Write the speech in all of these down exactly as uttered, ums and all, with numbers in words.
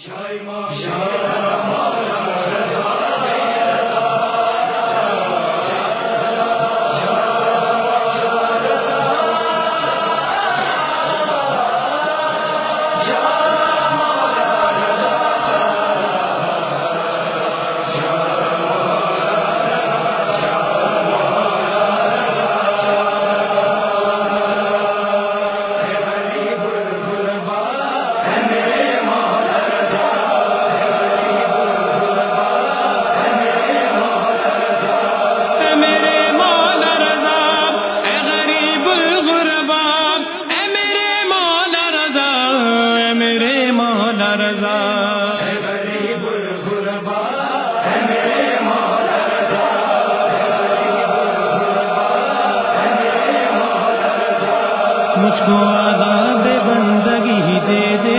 مجھ کو آداب بندگی دے دے،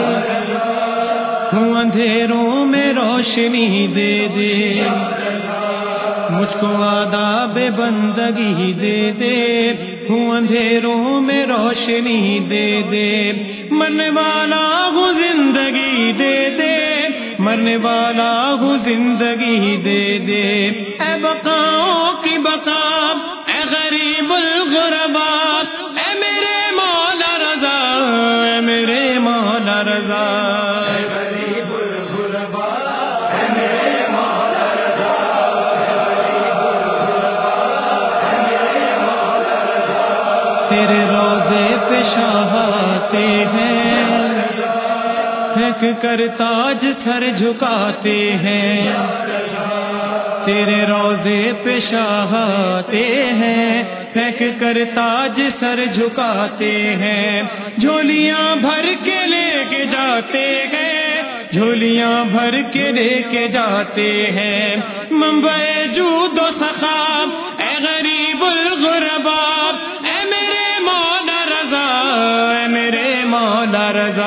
ہوں اندھیروں میں روشنی دے دے، مجھ کو آداب بندگی دے دے، ہوں اندھیروں میں روشنی دے دے، مرنے والا ہوں زندگی دے دے، مرنے والا ہوں زندگی دے دے، اے بقاؤں کی بقا، اے غریب الغربا، اے میرے مولا رضا، اے میرے مولا رضا، اے غریب الغربا، اے میرے مولا رضا، اے غریب الغربا، اے میرے مولا رضا، تیرے روضے پہ شاہ آتے ہیں، پھینک کر تاج سر جھکاتے ہیں، تیرے روضے پہ شاہ آتے ہیں، پھینک کر تاج سر جھکاتے ہیں، جھولیاں بھر کے لے کے جاتے ہیں، جھولیاں بھر کے لے کے جاتے ہیں، منبع جود و سخا، اے غریب الغربا، اے میرے مولا رضا، اے میرے مولا رضا،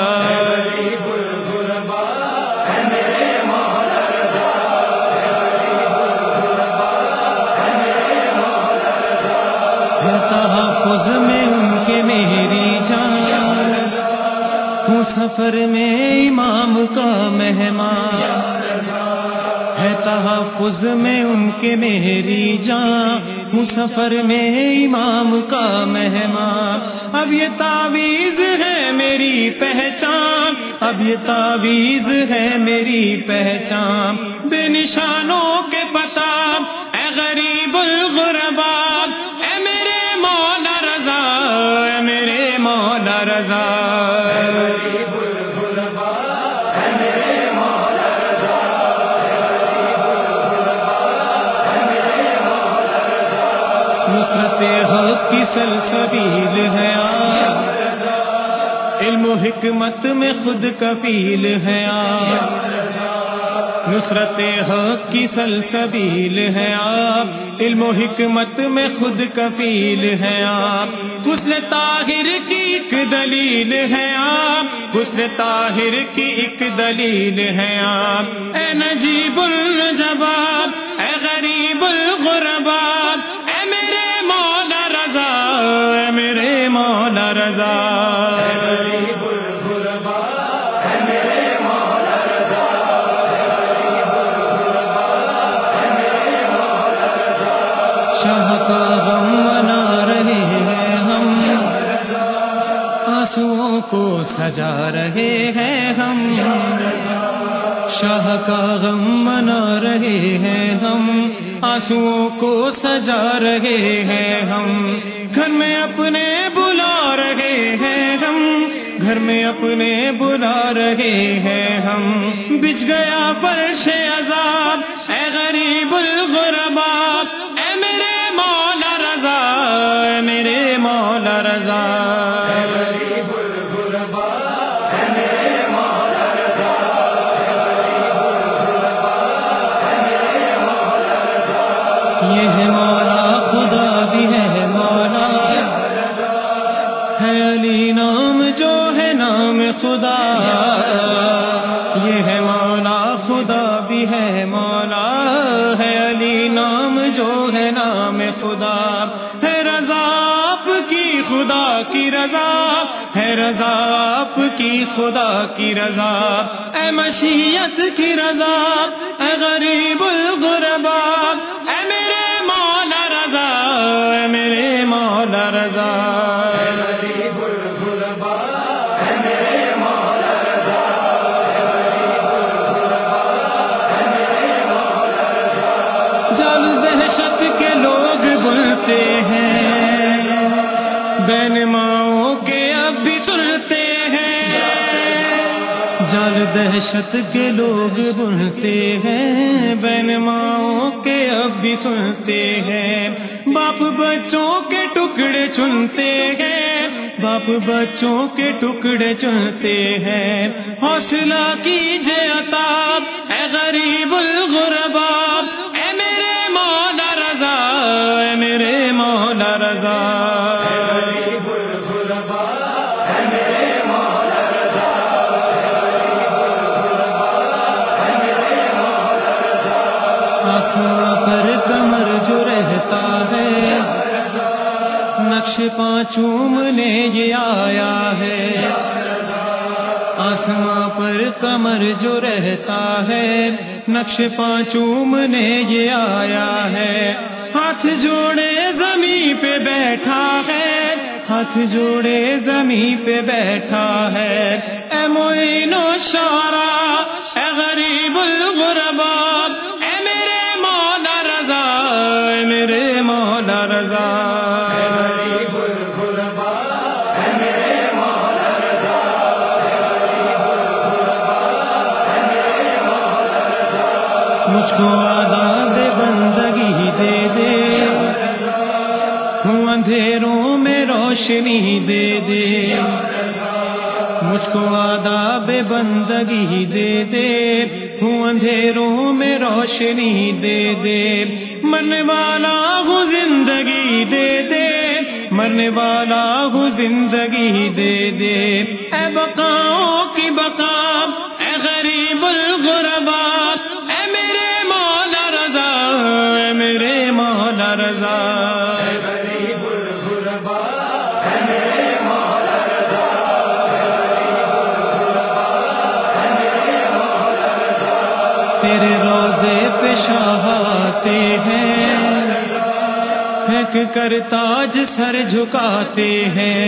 تحفظ میں ان کے میری جان، ہوں سفر میں امام کا مہمان، ہے تحفظ میں ان کے میری جان، ہوں سفر میں امام کا مہمان، اب یہ تعویذ ہے میری پہچان، اب یہ تعویذ ہے میری پہچان، بے نشانوں کے پتہ، اے غریب الغربا، اے میرے مولا رضا، اے میرے مولا رضا، اے غریب الغربا، اے میرے مولا رضا، اے غریب الغربا، اے میرے مولا رضا، نصرت حق کی سلسبیل ہے آپ، علم و حکمت میں خود کفیل ہے آپ، نصرت حق کی سلسبیل ہے آپ، علم و حکمت میں خود کفیل ہے آپ، غسل طاہر کی ایک دلیل ہے آپ، غسل طاہر کی ایک دلیل ہے آپ، اے نجیب الجواب، اے غریب الغربا، اے میرے مولا رضا، اے میرے مولا رضا، اے غریب الغربا، اے میرے مولا رضا، اے غریب الغربا، اے میرے مولا رضا، شاہ کا غم منا رہے ہیں ہم، آنسوؤں کو سجا رہے ہیں ہم، شاہ کا غم منا رہے ہیں ہم، آنسوؤں کو سجا رہے ہیں ہم، گھر میں اپنے بلا رہے ہیں ہم، گھر میں اپنے بلا رہے ہیں ہم، بچھ گیا فرش عذاب، اے غریب الغربا، اے میرے مولا رضا، اے میرے مولا رضا، اے غریب الغربا، اے میرے مولا رضا، اے غریب الغربا، اے میرے مولا رضا، یہ ہے مولا خدا بھی ہے مولا، ہے علی نام جو ہے نام خدا، یہ ہے مولا خدا بھی ہے مولا، ہے علی نام جو ہے نام خدا، ہے رضا آپ کی خدا کی رضا، ہے رضا آپ کی خدا کی رضا، اے مشیت کی رضا، اے غریب الغربا، اے میرے مولا رضا، اے میرے مولا رضا، اے غریب الغربا، اے میرے مولا رضا، اے غریب الغربا، اے میرے مولا رضا۔ جل دہشت کے لوگ بولتے ہیں، بین ماؤں کے اب بھی سنتے ہیں، جل دہشت کے لوگ بنتے ہیں، بین ماؤں کے اب بھی سنتے ہیں، باپ بچوں کے ٹکڑے چنتے ہیں، باپ بچوں کے ٹکڑے چنتے ہیں، حوصلہ کیجئے عطا اے غریب الغربا، اے میرے مولا رضا، اے میرے مولا رضا، آسماں پر کمر جو رہتا ہے، نقش پانچومنے یہ آیا ہے، آسماں پر کمر جو رہتا ہے، نقش پانچومنے یہ آیا ہے، ہاتھ جوڑے زمین پہ بیٹھا ہے، ہاتھ جوڑے زمین پہ بیٹھا ہے، اے معین الشعراء، اے غریب الغربا، اے میرے مولا رضا، اے میرے مولا رضا، اے غریب الغربا، اے میرے مولا رضا، اے غریب الغربا، اے میرے مولا رضا۔ مجھ کو آداب بندگی دے دے، ہوں اندھیروں میں روشنی دے دے، مجھ کو آداب بندگی دے دے، ہوں اندھیروں میں روشنی دے دے، مرنے والا ہوں زندگی دے دے، مرنے والا ہوں زندگی دے دے، اے بقاؤں کی بقا، اے غریب الغربا، اے میرے مولا رضا، اے میرے مولا رضا، اے غریب الغربا، اے میرے مولا رضا، اے غریب الغربا، اے میرے مولا رضا۔ تیرے روضے پہ شاہ آتے ہیں، پھینک کر تاج سر جھکاتے ہیں،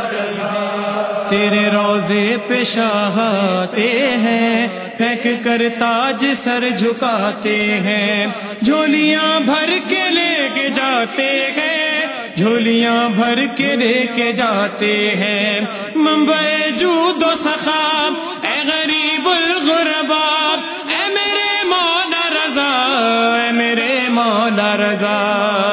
تیرے روضے پہ شاہ آتے ہیں، پھینک کر تاج سر جھکاتے ہیں، جھولیاں بھر کے لے کے جاتے ہیں، جھولیاں بھر کے لے کے جاتے ہیں، منبع جود و سخا، اے غریب الغربا، اے میرے مولا رضا، اے میرے مولا رضا۔